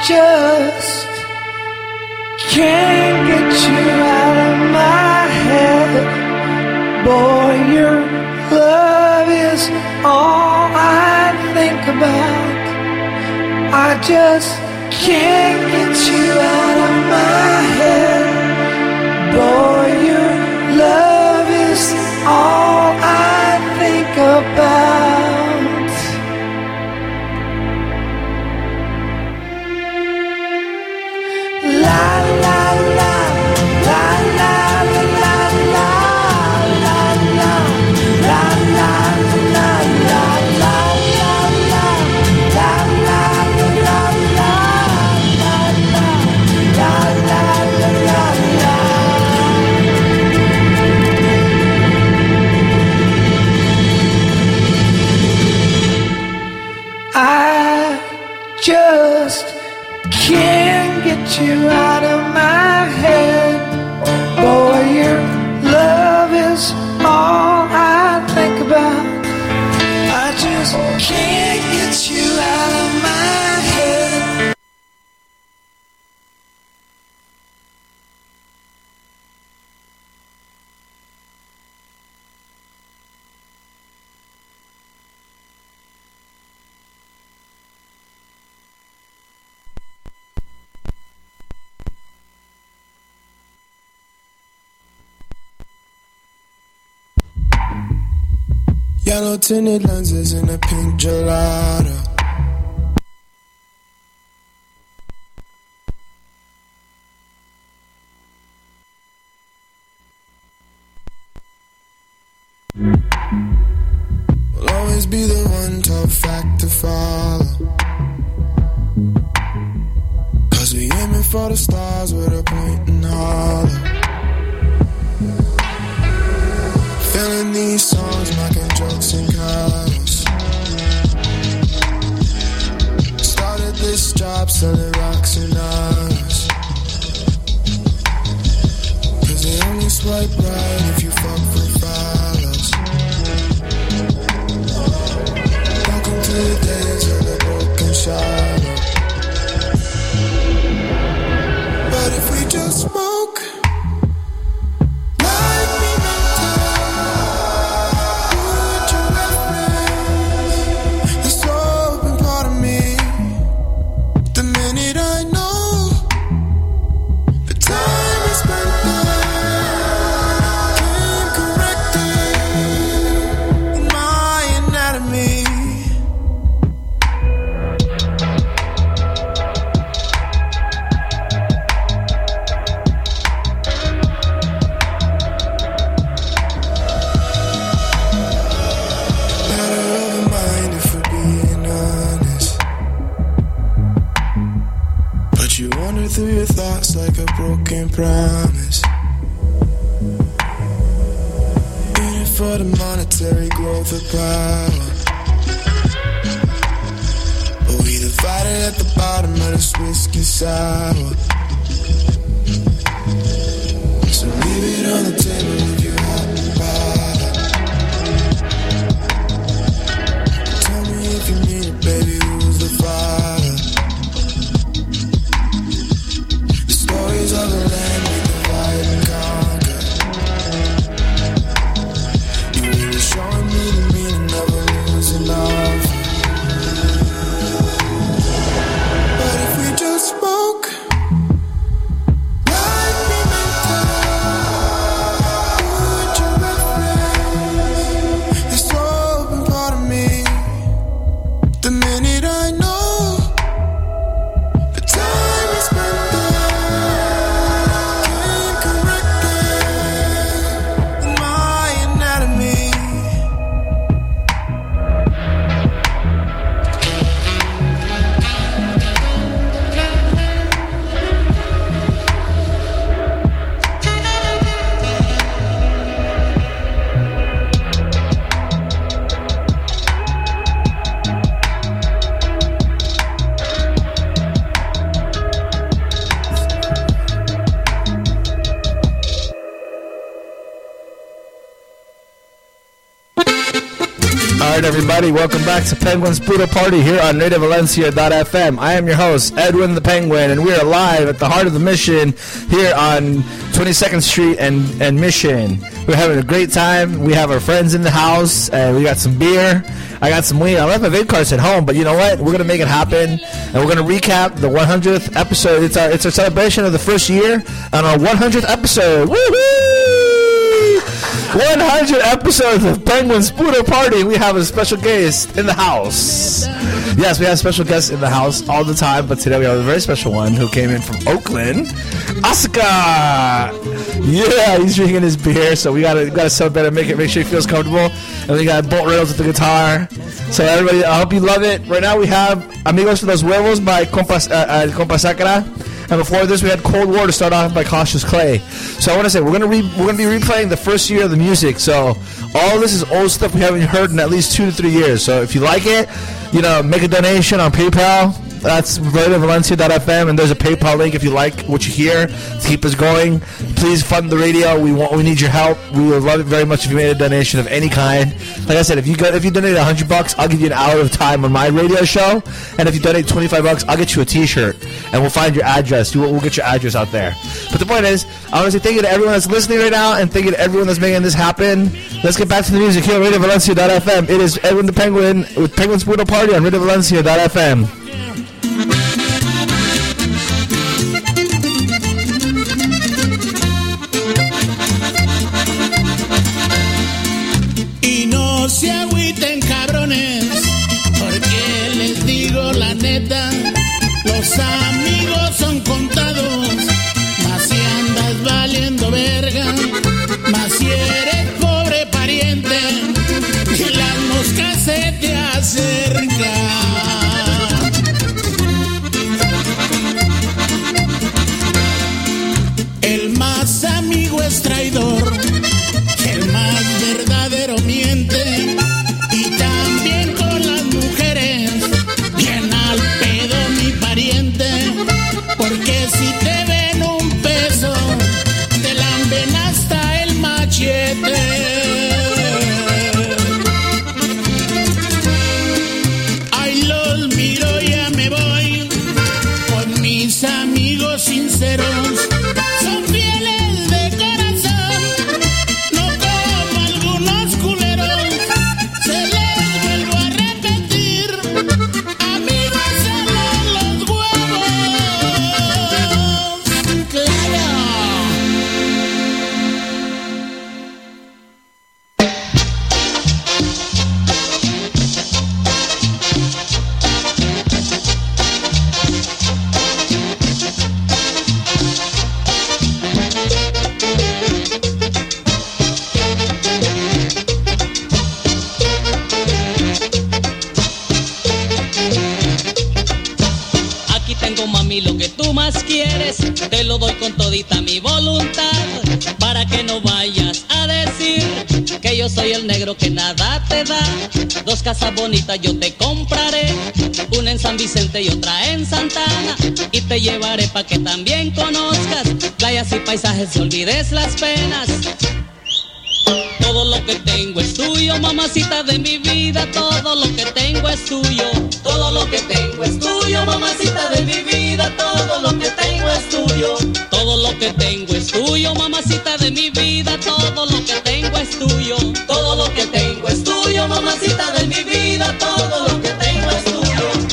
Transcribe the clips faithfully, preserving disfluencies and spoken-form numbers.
just can't get you out of my head. Boy, your love is all I think about. I just can't get you out of my head. Boy, your love is all I think about. La la la la la la la la la la la la la la la I just can't get you out of my head. Boy, your love is all I think about. I just can't get you out of my head. Yellow tinted lenses in a pink gelato. Will always be the one tough fact to follow. Cause we aiming for the stars with a point and hollow. Feeling these songs, making jokes and colors. Started this job selling rocks and honors. Cause they only swipe right if you fuck with follows. Welcome to the days of the broken shadow. But if we just smoke like we meant to, would you reference this open part of me? The minute I know the time is spent there, came corrected in my anatomy. Matter of a mind if we're being honest. But you wander through your thoughts like a broken promise. In it for the monetary growth of power. But we divided at the bottom of this whiskey sour. So leave it on the table if you haven't bothered. Tell me if you mean it, baby, who's the father? The stories of the land we divide and conquer. You were showing me the meaning of a losing offer. But if we just spoke like we meant to, All right, everybody, welcome back to Penguin's Poodle Party here on radio valencia dot f m. I am your host, Edwin the Penguin, and we are live at the heart of the Mission here on twenty-second Street and, and Mission. We're having a great time. We have our friends in the house, and we got some beer. I got some weed. I left my vape cards at home, but you know what? We're going to make it happen, and we're going to recap the one hundredth episode. It's our, it's our celebration of the first year on our one hundredth episode. Woohoo! one hundred episodes of Penguin's Poodle Party. We have a special guest in the house. Yes, we have special guests in the house all the time, but today we have a very special one who came in from Oakland. Asuka! Yeah, he's drinking his beer, so we gotta gotta celebrate and make it make sure he feels comfortable. And we got Bolt Reynolds with the guitar. So everybody, I hope you love it. Right now we have Amigos for los Huevos by Compa, uh, uh, Compa Sacra. And before this, we had Cold War to start off by Cautious Clay. So I want to say we're gonna re- we're gonna be replaying the first year of the music. So all this is old stuff we haven't heard in at least two to three years. So if you like it, you know, make a donation on PayPal. That's radio valencia dot f m, and there's a PayPal link if you like what you hear to keep us going. Please fund the radio. We want, we need your help. We would love it very much if you made a donation of any kind. Like I said, if you go, if you donate a hundred bucks, I'll give you an hour of time on my radio show. And if you donate twenty-five bucks, I'll get you a T-shirt, and we'll find your address. You, we'll get your address out there. But the point is, I want to say thank you to everyone that's listening right now, and thank you to everyone that's making this happen. Let's get back to the music here on radio valencia dot f m. It is Edwin the Penguin with Penguin's Poodle Party on radio valencia dot f m. Y no se agüiten, cabrones, porque les digo la neta, los amigos son contados, más si andas valiendo verga, más si eres pobre pariente, y las moscas se te acercan. El más amigo es traidor, el más verdadero miente, y también con las mujeres, bien al pedo mi pariente, porque si te ven un peso, te lamben hasta el machete. Ay, los miro, ya me voy, con mis amigos sinceros, son fieles de corazón, no como algunos culeros, se les vuelvo a repetir, amigos son los huevos, claro. Aquí tengo, mami, lo que tú más quieres, te lo doy con todita mi voluntad, para que no vayas a decir que yo soy el negro que nada te da. Dos casas bonitas yo te compraré, una en San Vicente y otra en Santana, y te llevaré pa' que también conozcas playas y paisajes y olvides las penas. Todo lo que tengo es tuyo, mamacita de mi vida, todo lo que tengo es tuyo. Todo lo que tengo es tuyo, mamacita de mi vida, todo lo que tengo es tuyo. Todo lo que tengo es tuyo, mamacita de mi vida, todo lo que tengo es tuyo. Todo lo que tengo es tuyo, mamacita de mi vida, todo lo que tengo es tuyo.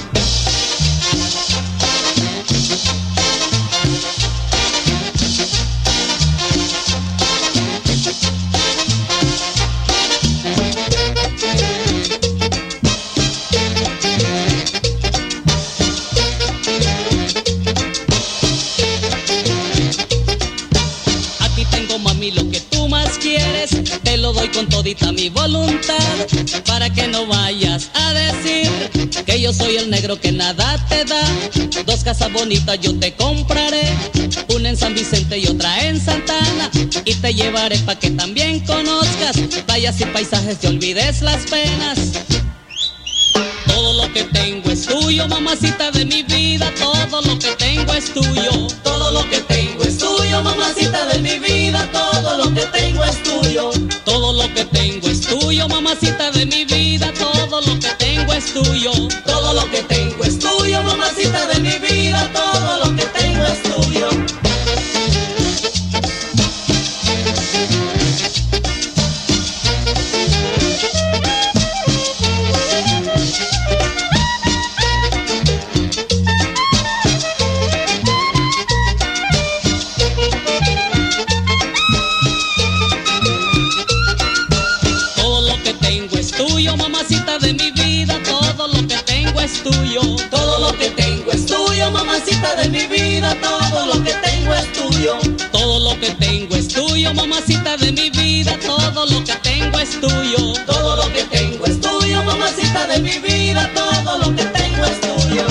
Te lo doy con todita mi voluntad, para que no vayas a decir que yo soy el negro que nada te da. Dos casas bonitas yo te compraré, una en San Vicente y otra en Santana, y te llevaré pa' que también conozcas playas y paisajes y olvides las penas. Todo lo que tengo es tuyo, mamacita de mi vida, todo lo que tengo es tuyo. Todo lo que tengo es tuyo, mamacita de mi vida, todo lo que tengo es tuyo. Todo lo que tengo es tuyo, mamacita de mi vida, todo tuyo, todo lo que tengo es tuyo, mamacita de mi vida, todo lo que tengo es tuyo. Mamacita de mi vida, todo lo que tengo es tuyo, todo lo que tengo es tuyo, mamacita de mi vida, todo lo que tengo es tuyo, todo lo que tengo es tuyo, mamacita de mi vida, todo lo que tengo es tuyo, todo lo que tengo es tuyo, mamacita de mi vida, todo lo que tengo es tuyo.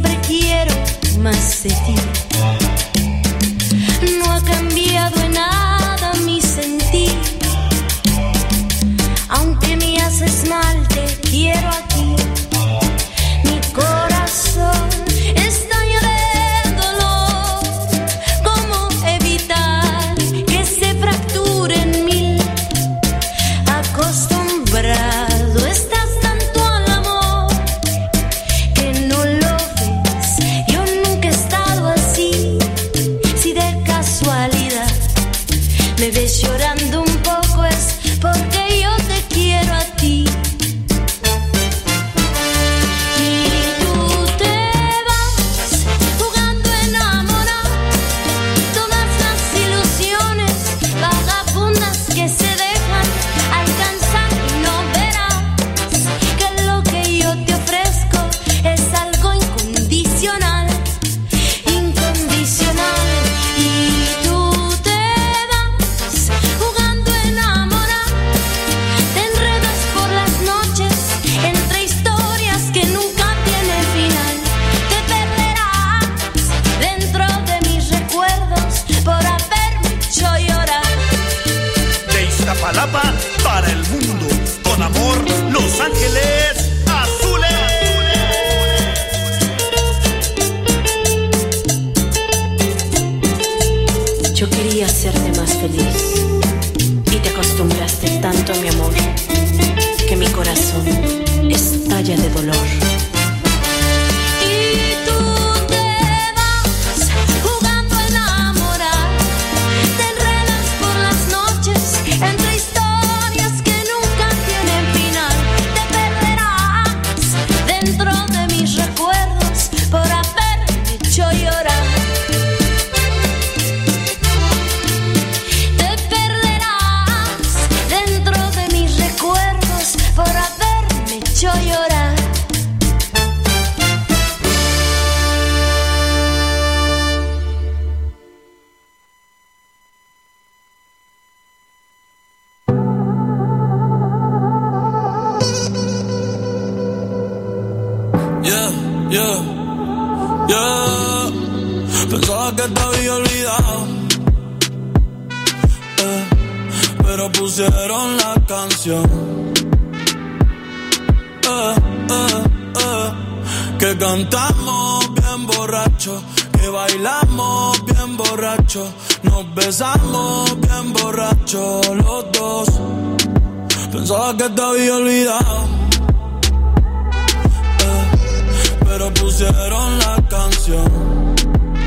siempre quiero más de ti. No ha cambiado en nada mi sentir. Aunque me haces mal, te quiero aquí. Mi corazón está lleno de dolor. ¿Cómo evitar que se fracture en mí? Acostumbrado estás tanto al amor que no lo ves. Yo nunca he estado así. Si de casualidad me ves llorando un poco es porque yo te quiero a ti. Y tú te vas jugando a enamorar. Todas las ilusiones vagabundas que se dejan alcanzar y no verás que lo que yo te ofrezco es algo incondicional, incondicional. Y tú te vas jugando a enamorar. Te enredas por las noches entre historias que nunca tienen final. Te perderás dentro de mis recuerdos por haberme hecho llorar. De Iztapalapa para el mundo, con amor, Los Ángeles Azules. Yo quería hacerte más feliz y te acostumbraste tanto a mi amor que mi corazón estalla de dolor. Y tú te vas jugando a enamorar. Te enredas por las noches entre historias que nunca tienen final. Te perderás dentro de mis recuerdos por haberme hecho llorar. Te perderás dentro de mis recuerdos por haberme hecho llorar. Yeah, yeah, yeah. Pensaba que te había olvidado, eh, pero pusieron la canción, eh, eh, eh, que cantamos bien borracho, que bailamos bien borracho, nos besamos bien borracho los dos. Pensaba que te había olvidado, pero pusieron la canción,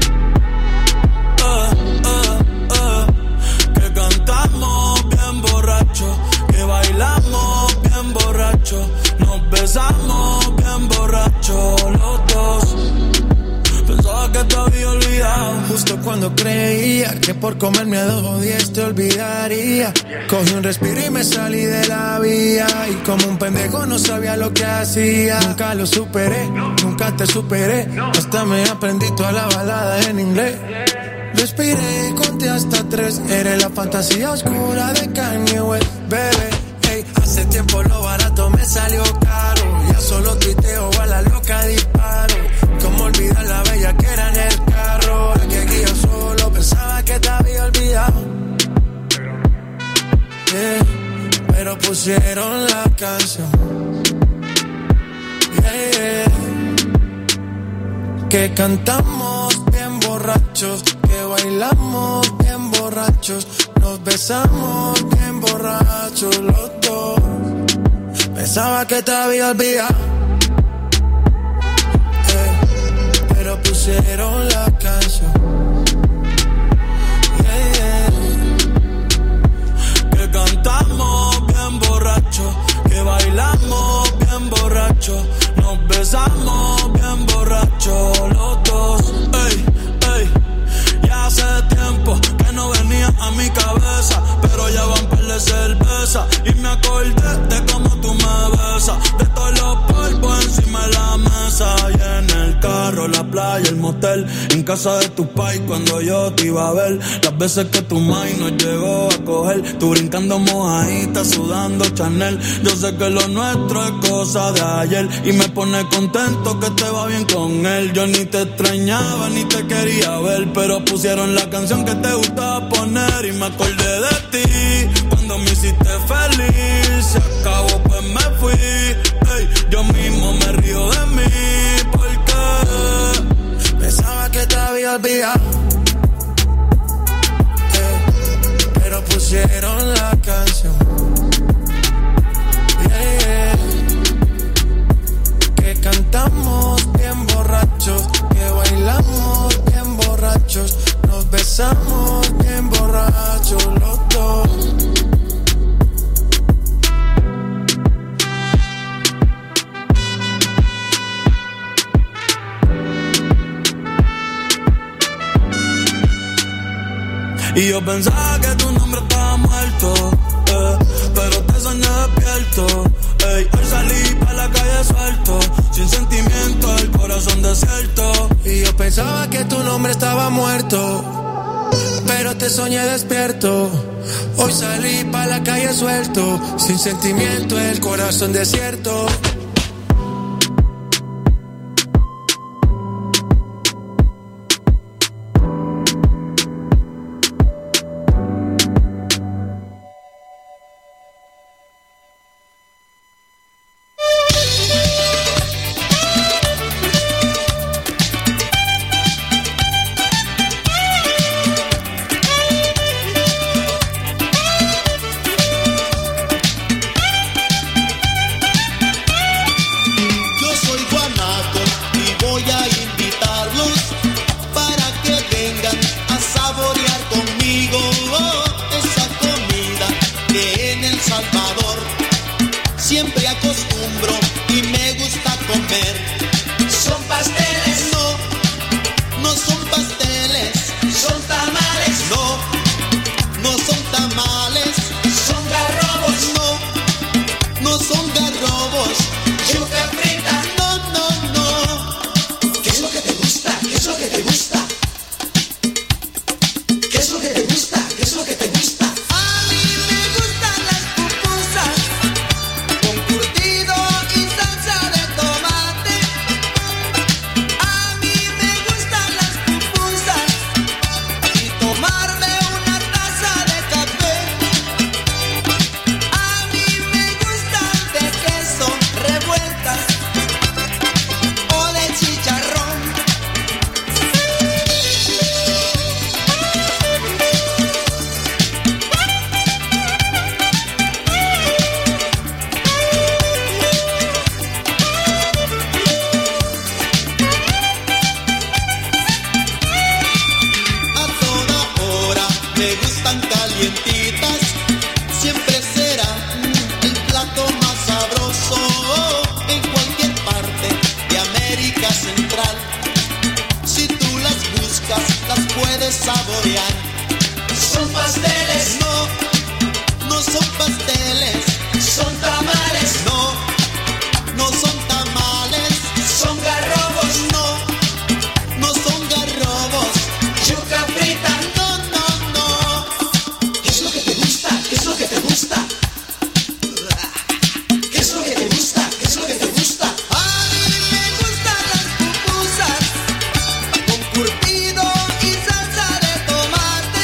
eh, eh, eh, que cantamos bien borracho, que bailamos bien borracho, nos besamos bien borracho los dos. Pensaba que te había olvidado, Justo cuando creía que por comerme a dos o diez te olvidaría, cogí un respiro y me salí de la vía. Y como un pendejo no sabía lo que hacía. Nunca lo superé, nunca te superé. Hasta me aprendí toda la balada en inglés. Respiré y conté hasta tres. Eres la fantasía oscura de Kanye West, bebé. Hey, hace tiempo lo barato me salió caro. Ya solo tuiteo a la loca disparo. Cómo olvidar la bella que era en el carro. El que aquí yo solo pensaba que te había olvidado, yeah, pero pusieron la canción, yeah, yeah, que cantamos bien borrachos, que bailamos bien borrachos, nos besamos bien borrachos los dos. Pensaba que te había olvidado, pero pusieron la canción, yeah, yeah, que cantamos bien borracho, que bailamos bien borracho, nos besamos bien borracho los dos. Ey, ey, ya hace tiempo que no venía a mi cabeza, pero ya van par de cerveza y me acordé de cómo tú me besas, de todos los carro, la playa, el motel, en casa de tu pai cuando yo te iba a ver. Las veces que tu mai nos llegó a coger, tú brincando mojadita, sudando Chanel. Yo sé que lo nuestro es cosa de ayer y me pone contento que te va bien con él. Yo ni te extrañaba ni te quería ver, pero pusieron la canción que te gustaba poner y me acordé de ti cuando me hiciste feliz. Se acabó pues me fui, ey, yo mismo me río de mí porque pensaba que te había olvidado, eh, pero pusieron la canción, yeah, yeah, que cantamos bien borrachos, que bailamos bien borrachos, nos besamos bien borrachos los dos. Y yo pensaba que tu nombre estaba muerto, eh, pero te soñé despierto. Ey, hoy salí pa' la calle suelto, sin sentimiento, el corazón desierto. Y yo pensaba que tu nombre estaba muerto, pero te soñé despierto. Hoy salí pa' la calle suelto, sin sentimiento, el corazón desierto. Curtido y salsa de tomate.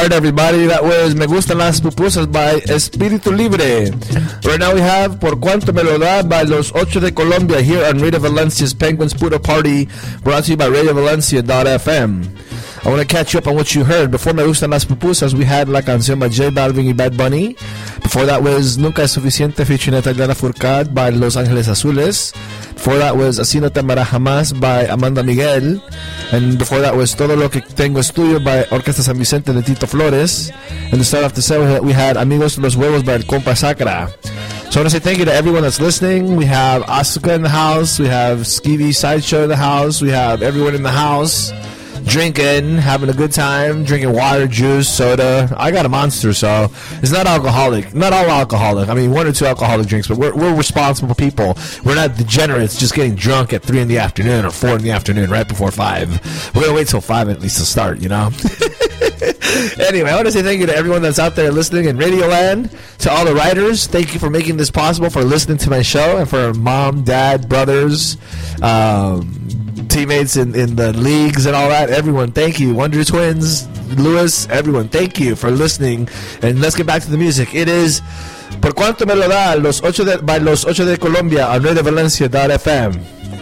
right, everybody. That was Me Gustan Las Pupusas by Espíritu Libre. Right now we have Por Cuanto Me Lo Da by Los Ocho de Colombia here on Radio Valencia's Penguins Puro Party, brought to you by radio valencia dot f m. I want to catch you up on what you heard. Before Me Gustan Las Pupusas, we had La Canción by J Balvin y Bad Bunny. Before that was Nunca Es Suficiente featuring Natalia Furcad by Los Ángeles Azules. Before that was Así No Te Amará Jamás by Amanda Miguel. And before that was Todo Lo Que Tengo Es Tuyo by Orquesta San Vicente de Tito Flores. And to start off the set, we had Amigos de los Huevos by El Compa Sacra. So I want to say thank you to everyone that's listening. We have Asuka in the house. We have Skeevy Sideshow in the house. We have everyone in the house drinking, having a good time, drinking water, juice, soda. I got a Monster, so it's not alcoholic. Not all alcoholic. I mean, one or two alcoholic drinks, but we're, we're responsible people. We're not degenerates just getting drunk at three in the afternoon or four in the afternoon right before five. We're going to wait till five at least to start, you know? Anyway, I want to say thank you to everyone that's out there listening in Radio Land, to all the writers. Thank you for making this possible, for listening to my show, and for mom, dad, brothers, um... teammates in, in the leagues and all that. Everyone, thank you. Wonder Twins, Lewis, everyone, thank you for listening. And let's get back to the music. It is Por Cuanto Me Lo Da Los Ocho de, by Los Ocho de Colombia on radio valencia dot f m.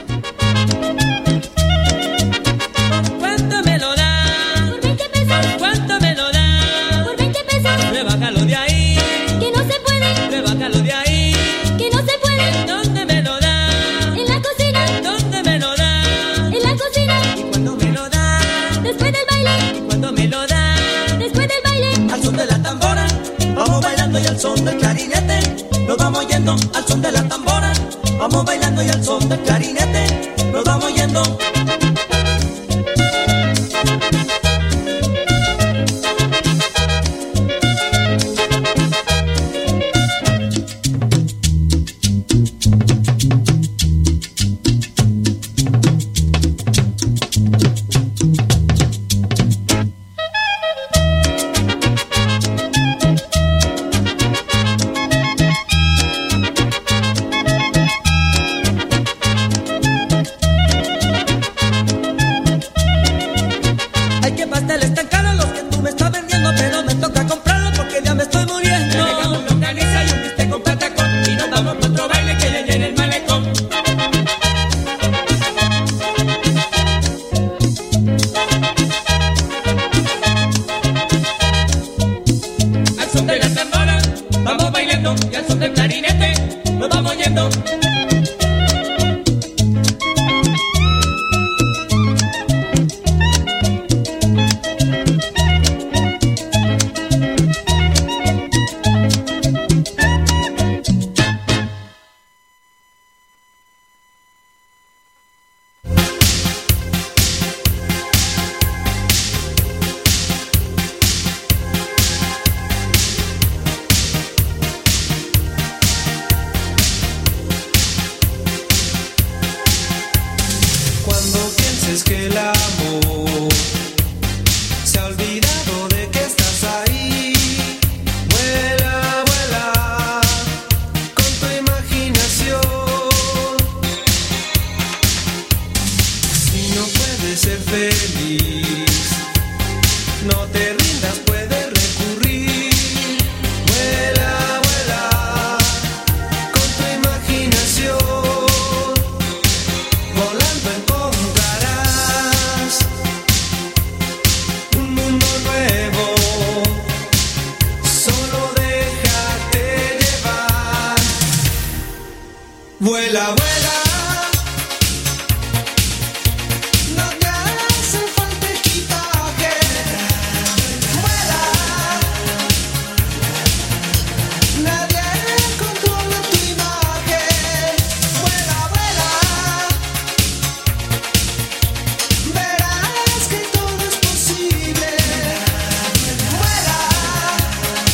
Y al son del clarinete, nos vamos yendo al son de la tambora. Vamos bailando y al son del clarinete, nos vamos yendo.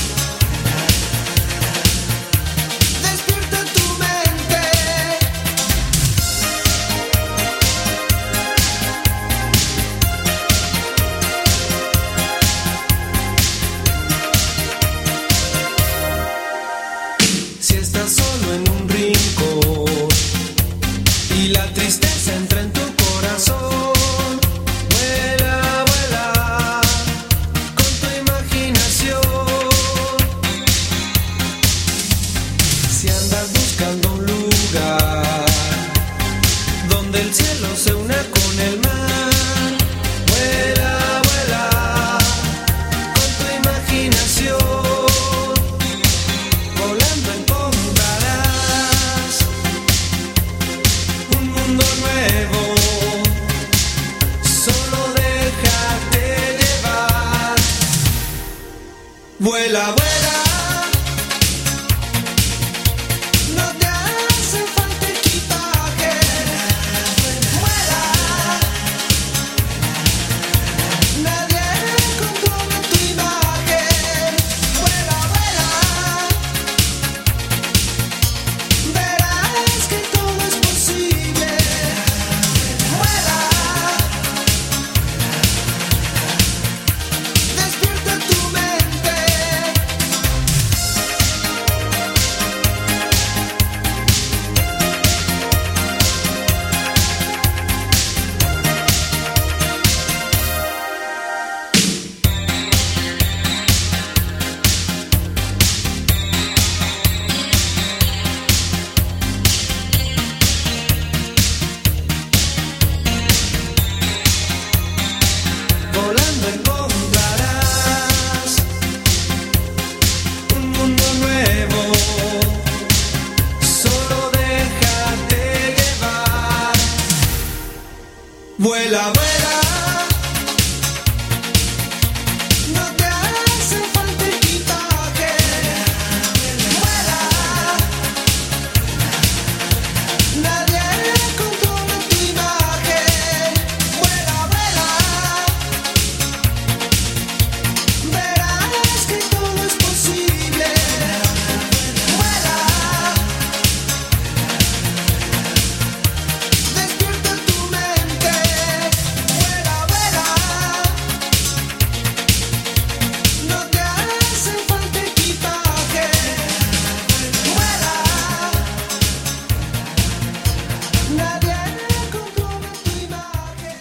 Despierta tu mente. Vuela, vuela. No te hace falta equipaje. Vuela. Nadie controla tu imagen. Vuela, vuela. Verás que todo es posible. Vuela. Despierta tu mente. Volando encontrarás un mundo nuevo. Solo déjate llevar. Vuela, vuela. No te hace falta equipaje. Vuela. Nadie controla tu imagen. Vuela, vuela. Verás que todo es posible. Vuela. Despierta tu mente. Vuela, vuela. No te hace falta equipaje. Vuela. Nadie controla tu imagen.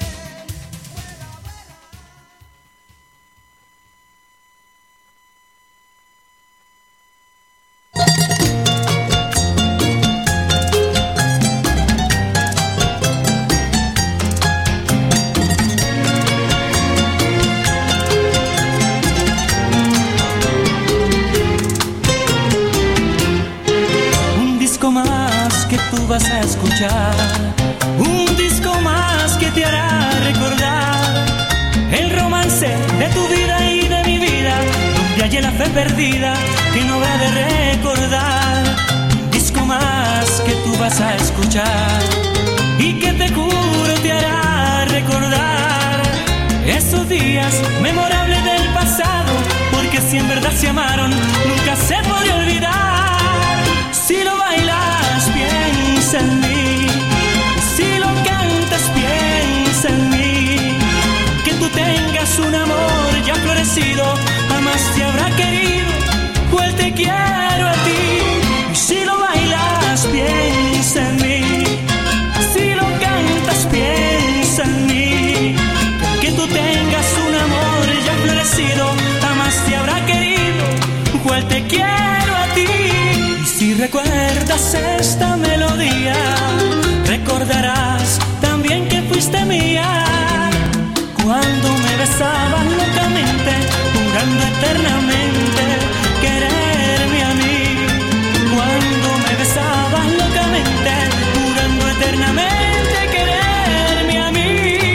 Un disco más que tú vas a escuchar, un disco más que te hará recordar el romance de tu vida y de mi vida, donde hay la fe perdida que no habrá de recordar. Un disco más que tú vas a escuchar y que te juro te hará recordar esos días memorables del pasado, porque si en verdad se amaron nunca se podía olvidar. Si lo bailas, piensa en mí. Si lo cantas, piensa en mí. Que tú tengas un amor ya florecido, jamás te habrá querido, pues te quiero a ti. Si lo bailas, piensa en mí. Si lo cantas, piensa en mí. Que tú tengas un amor ya florecido, jamás te habrá querido, pues te quiero a ti. Si recuerdas esta melodía, recordarás también que fuiste mía. Cuando me besabas locamente, jurando eternamente quererme a mí. Cuando me besabas locamente, jurando eternamente quererme a mí.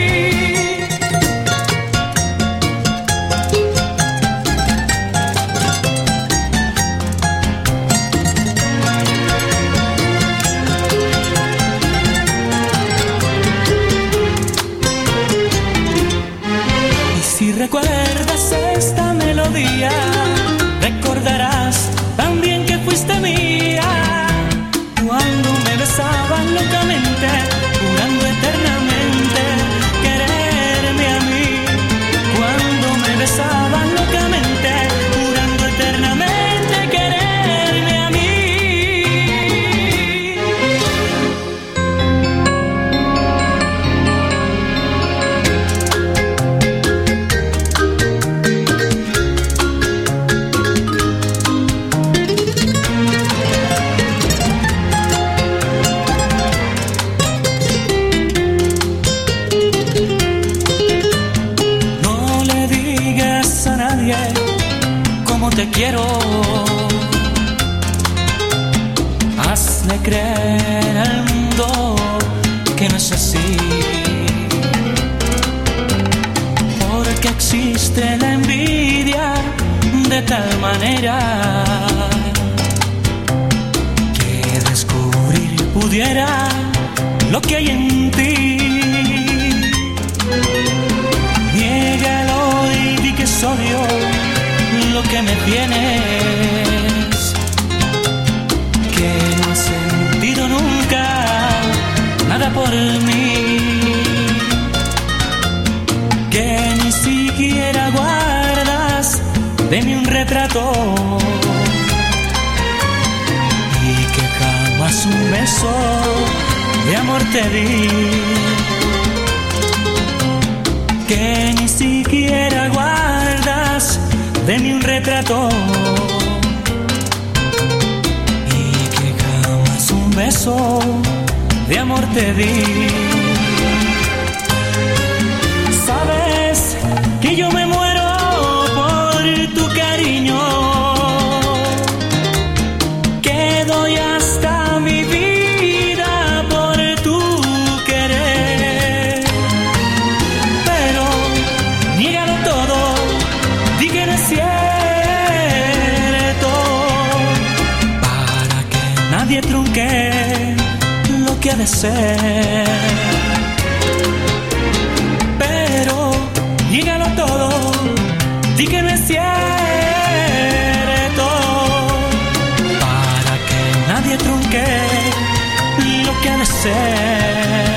Si recuerdas esta melodía, recordarás también que fuiste mía. Cuando me besabas locamente, jurando eternamente quererme a mí. Cuando me besabas locamente, jurando eternamente quererme a mí. Te quiero, hazle creer al mundo que no es así, porque existe la envidia de tal manera que descubrir pudiera lo que hay en ti. Niégalo y di que soy yo lo que me tienes, que no has sentido nunca nada por mí, que ni siquiera guardas de mí un retrato y que jamás un beso de amor te di, que ni siquiera guardas de mí un retrato y que jamás un beso de amor te di. Sabes que yo me muero por tu cariño, que doy hasta mi vida por tu querer, pero niégalo todo, di que no es cierto, para que nadie trunque lo que ha de ser. Pero niégalo todo, di que no es cierto, para que nadie trunque lo que ha de ser.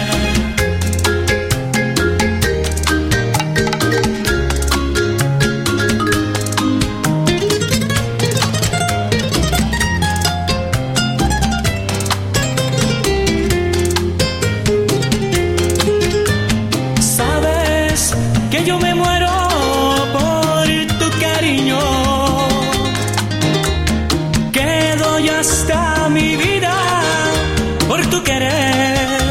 Yo me muero por tu cariño, que doy hasta mi vida por tu querer,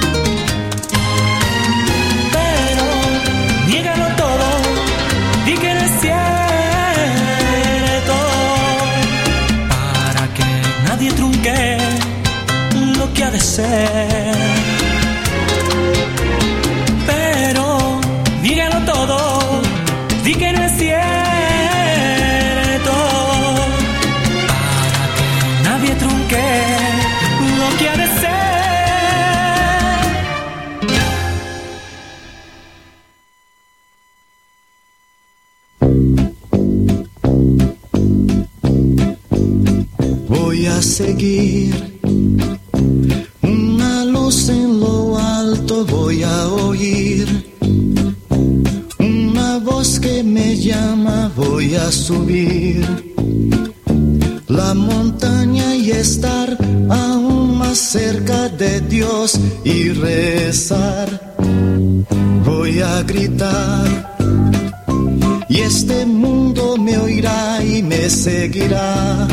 pero niégalo todo, di que no es cierto, para que nadie trunque lo que ha de ser. Dígalo todo, di que no es cierto, para que nadie trunque lo que ha de ser. Voy a seguir una luz en lo alto, voy a oír voz que me llama, voy a subir la montaña y estar aún más cerca de Dios y rezar. Voy a gritar y este mundo me oirá y me seguirá.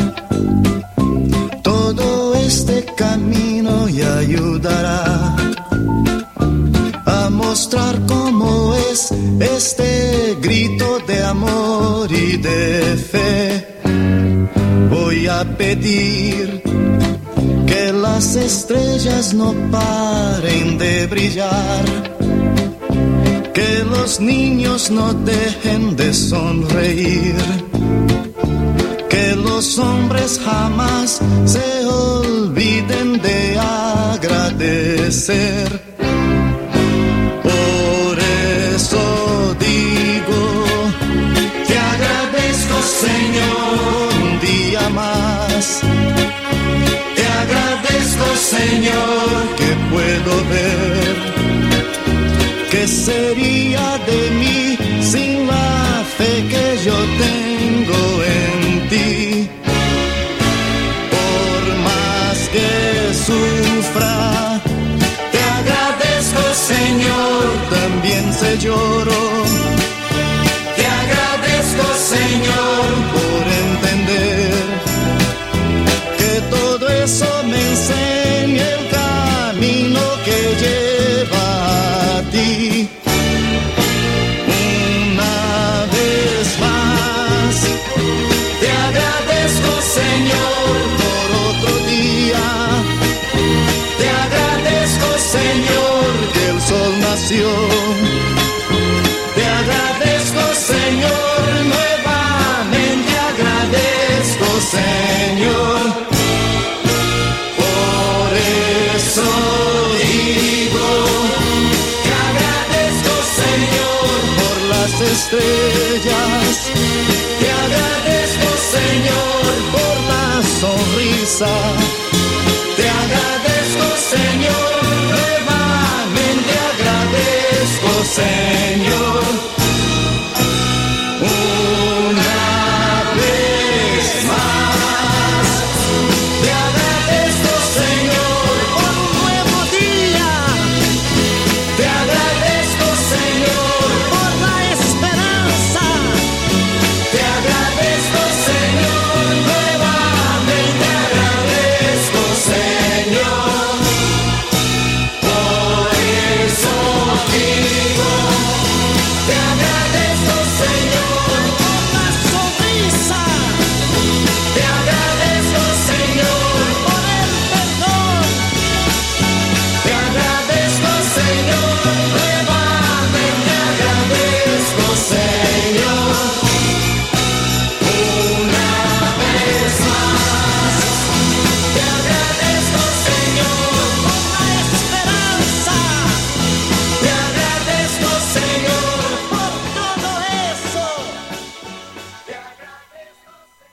Todo este camino y ayudará a mostrar cómo es este grito de amor y de fe. Voy a pedir que las estrellas no paren de brillar, que los niños no dejen de sonreír, que los hombres jamás se olviden de agradecer. Por eso digo, te agradezco, Señor, un día más. Te agradezco, Señor, que puedo ver. ¿Qué sería de mí sin la fe que yo tengo en ti? Por más que sufra, te agradezco, Señor, también se lloro. Te agradezco, Señor, por entender que todo eso me enseña el camino que lleva a ti. Una vez más, te agradezco, Señor, por otro día. Te agradezco, Señor, que el sol nació. Te agradezco, Señor, nuevamente agradezco. Señor. Por eso digo, te agradezco, Señor, por las estrellas. Te agradezco, Señor, por la sonrisa. Te agradezco, Señor, nuevamente agradezco, Señor. Una vez más, te agradezco, Señor, por un nuevo día. Te agradezco, Señor, por la esperanza. Te agradezco, Señor, nuevamente agradezco, Señor. Por eso digo, te agradezco, Señor, por la sonrisa. Te agradezco, Señor, por el perdón. Te agradezco, Señor, nuevamente agradezco, Señor. Una vez más, te agradezco, Señor, por la esperanza. Te agradezco, Señor, por todo eso. Te agradezco,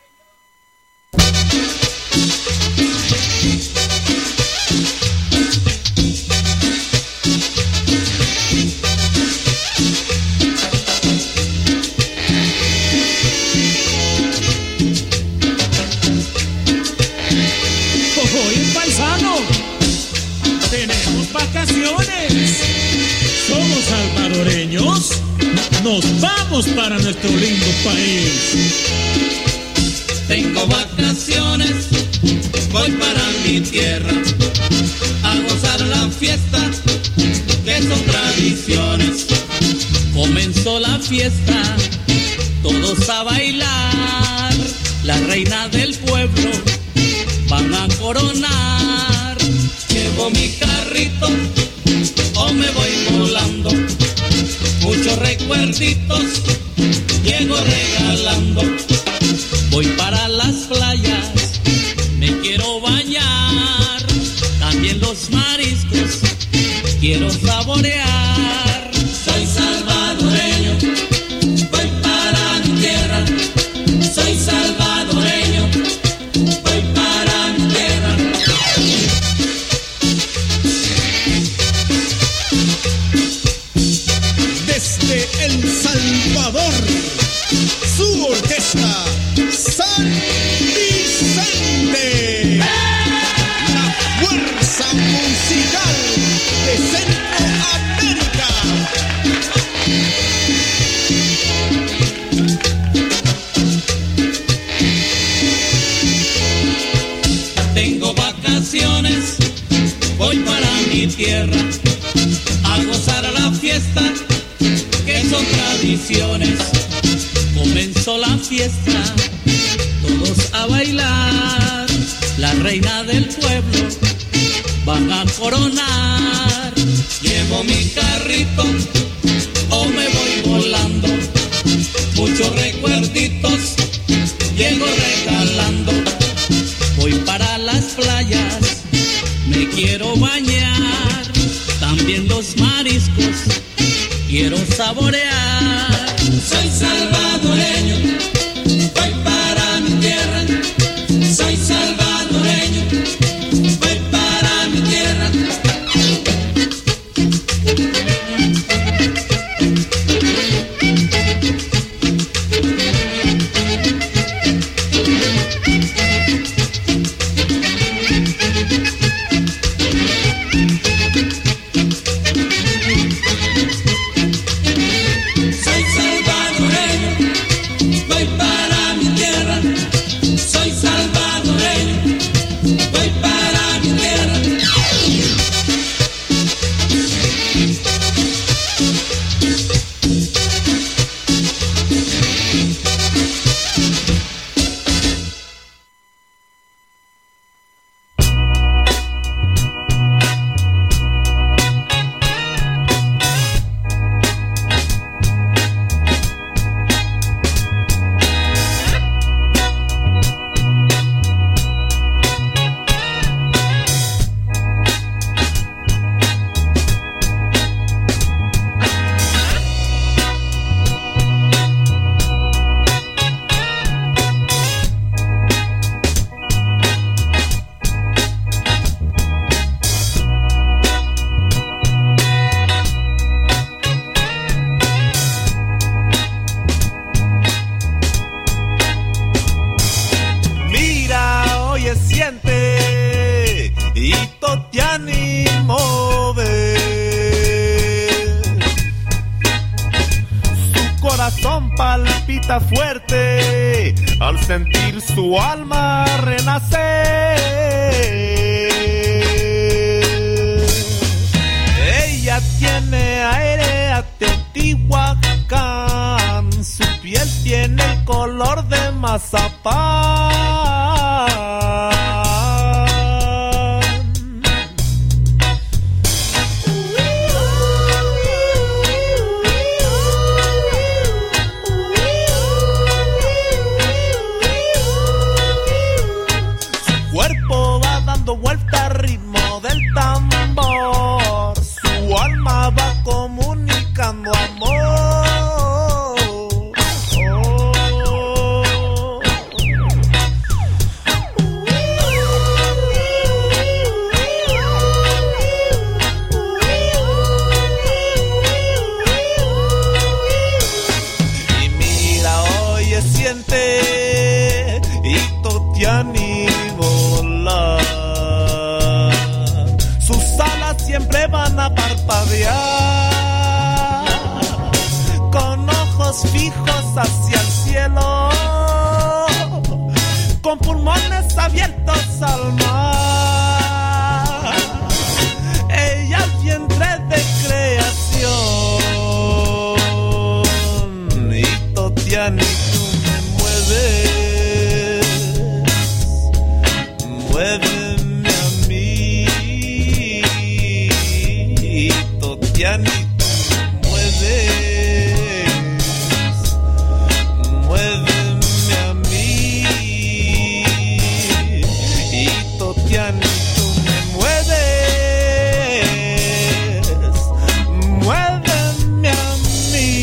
Oye, paisano, tenemos vacaciones. Somos salvadoreños. Nos vamos para nuestro lindo país. Tengo vacaciones, voy para mi tierra a gozar la fiesta, que son tradiciones. Comenzó la fiesta, todos a bailar, la reina del pueblo van a coronar. Llevo mi carrito o me voy volando, muchos recuerditos llego regalando. Voy para las playas, me quiero bañar, también los mariscos quiero saborear. Soy salvadoreño, voy para mi tierra. Soy salvadoreño, voy para mi tierra. Desde El Salvador, su orquesta San Vicente, la fuerza musical de Centroamérica. Tengo vacaciones, voy para mi tierra a gozar la fiesta, que son tradiciones. Comenzó la fiesta, todos a bailar, la reina del pueblo van a coronar. Llevo mi carrito o me voy volando, muchos recuerditos llego regalando. Voy para las playas, me quiero bañar, también los mariscos quiero saborear. Soy salvadoreño, voy para mi tierra. Soy salvadoreño, voy para mi tierra. Soy siente y to te animo ver. Su corazón palpita fuerte al sentir su alma renacer. Ella tiene aire a Teotihuacán, su piel tiene el color de mazapán. Su cuerpo va dando vuelta al ritmo del tambor, su alma va comunicando amor. Y mira, oye, siente y Totiani volar. Sus alas siempre van a parpadear, con ojos fijos hacia el cielo, con pulmones abiertos al mar. Ella es vientre de creación y Totiani, tú me mueves, muéveme a mí. Totiani, tú me mueves, muéveme a mí. Y Totiani, tú me mueves, muéveme a mí.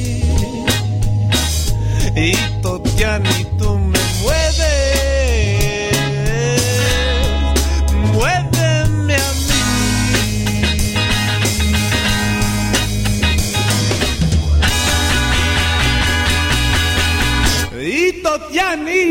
Y Totiani, tú me mueves, muéveme a mí. Y Totiani.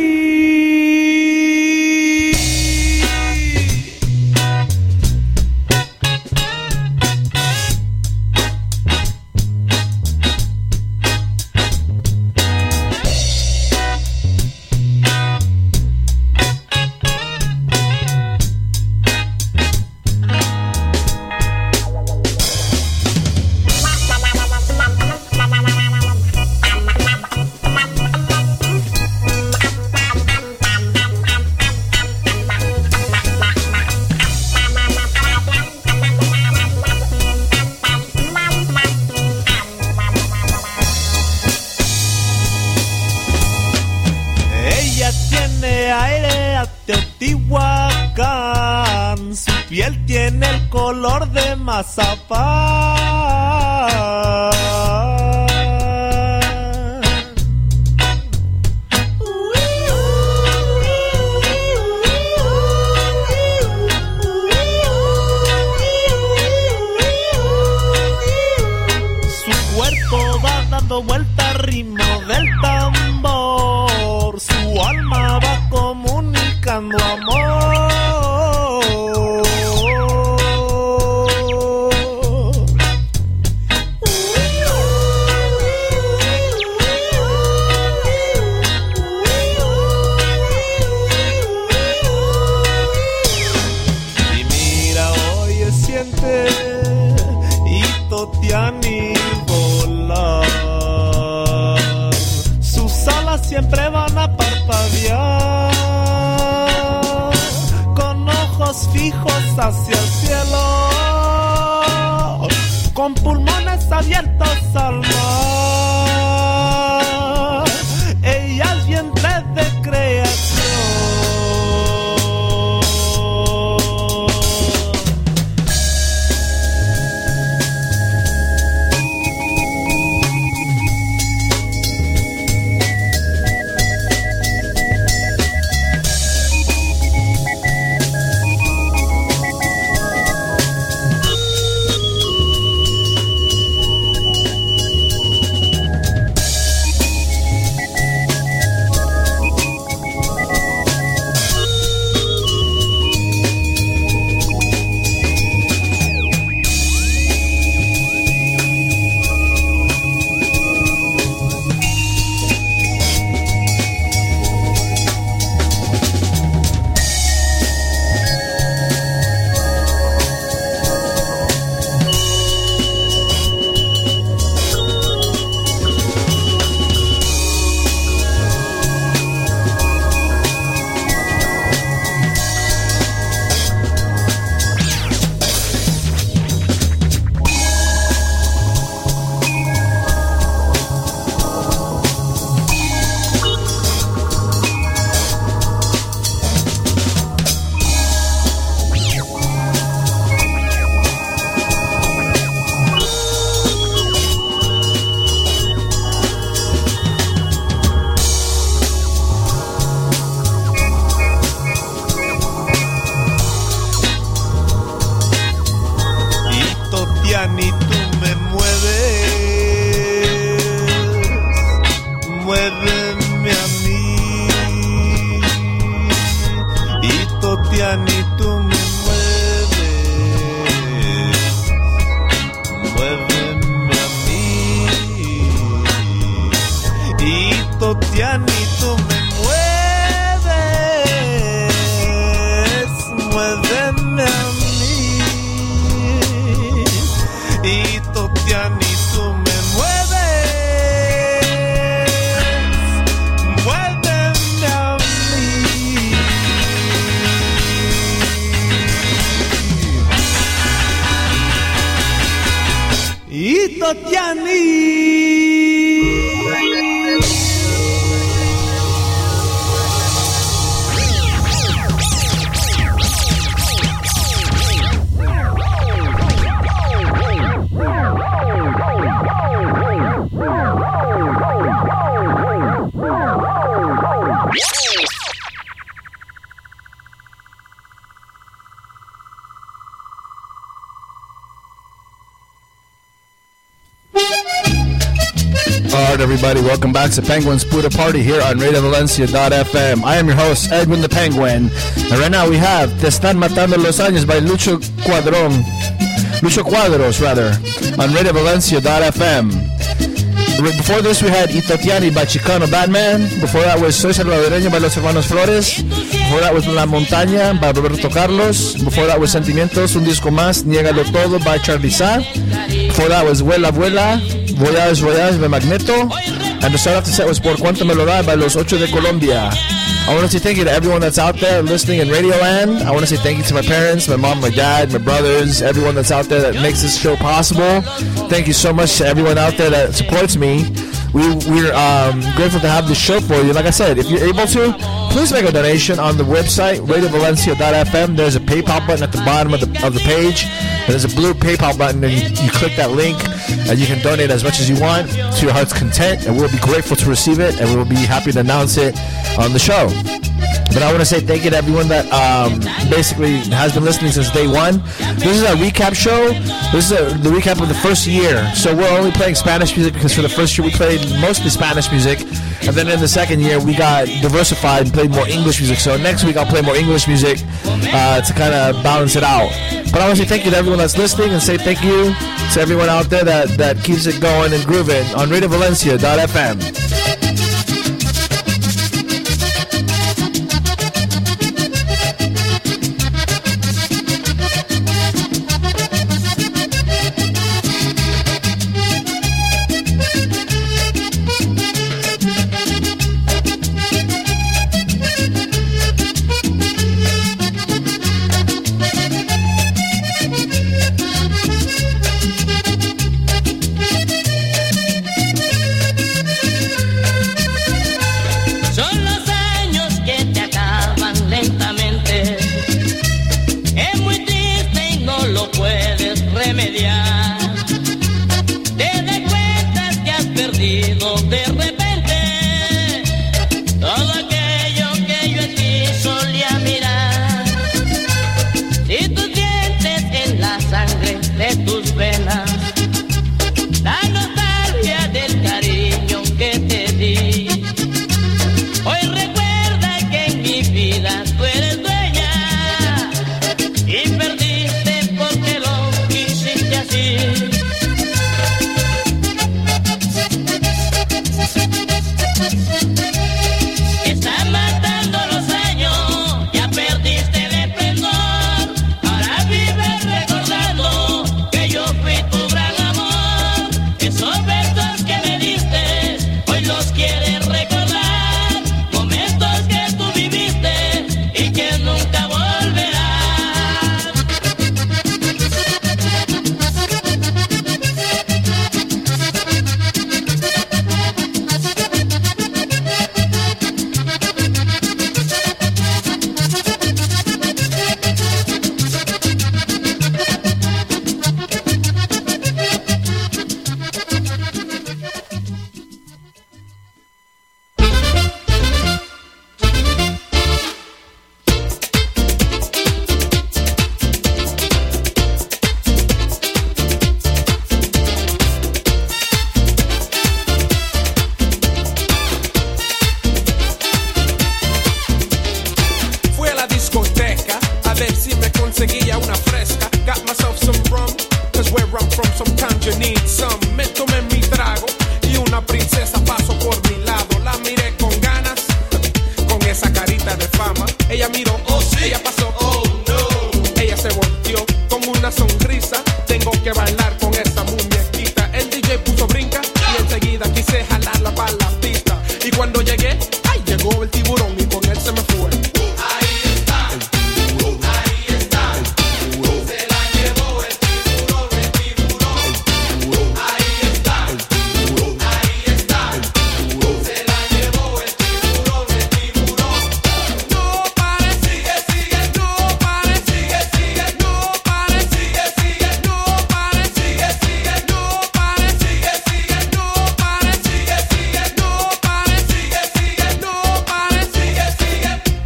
Ella tiene aire a Teotihuacán, su piel tiene el color de mazapán. Su cuerpo va dando vuelta al ritmo del tambor, su alma va comunicando amor. Y mira, oye, siente y Totiani volar. Sus alas siempre van a parpadear, con ojos fijos hacia el cielo, con pulmones abiertos al mar. Ella es vientre de creación. Totiani. Alright, everybody, welcome back to Penguin's Buddha Party here on Radio Valencia dot f m. I am your host, Edwin the Penguin, and right now we have Te Están Matando Los Años by Lucho Cuadrón, Lucho Cuadros, rather, on Radio Valencia dot f m. Before this, we had Itotiani by Chicano Batman. Before that was Soy Salvadoreño by Los Hermanos Flores. Before that was La Montaña by Roberto Carlos. Before that was Sentimientos, Un Disco Más, Niégalo Todo by Charly Sa. Before that was Vuela Vuela, Voyage Voyage by Magneto. And to start off the set was Por Cuanto Me Lo Da by Los Ocho de Colombia. I want to say thank you to everyone that's out there listening in Radio Land. I want to say thank you to my parents, my mom, my dad, my brothers, everyone that's out there that makes this show possible. Thank you so much to everyone out there that supports me. We, we're um, grateful to have this show for you. Like I said, if you're able to, please make a donation on the website, Radio Valencia dot f m. There's a PayPal button at the bottom of the, of the page. There's a blue PayPal button, and you, you click that link, and you can donate as much as you want to your heart's content, and we'll be grateful to receive it, and we'll be happy to announce it on the show. But I want to say thank you to everyone that um, basically has been listening since day one. This is a recap show. This is a, the recap of the first year. So we're only playing Spanish music because for the first year we played mostly Spanish music. And then in the second year we got diversified and played more English music. So next week I'll play more English music uh, to kind of balance it out. But I want to say thank you to everyone that's listening and say thank you to everyone out there that, that keeps it going and grooving on Radio Valencia dot f m. Ella miró, oh sí, ella pasó